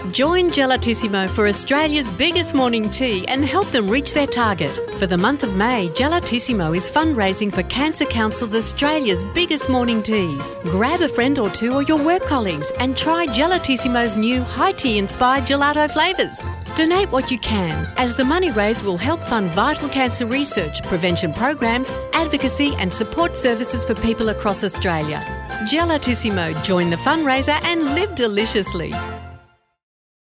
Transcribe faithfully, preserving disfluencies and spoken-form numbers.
Join Gelatissimo for Australia's biggest morning tea and help them reach their target. For the month of May, Gelatissimo is fundraising for Cancer Council's Australia's biggest morning tea. Grab a friend or two or your work colleagues and try Gelatissimo's new high tea-inspired gelato flavours. Donate what you can, as the money raised will help fund vital cancer research, prevention programs, advocacy and support services for people across Australia. Gelatissimo, join the fundraiser and live deliciously.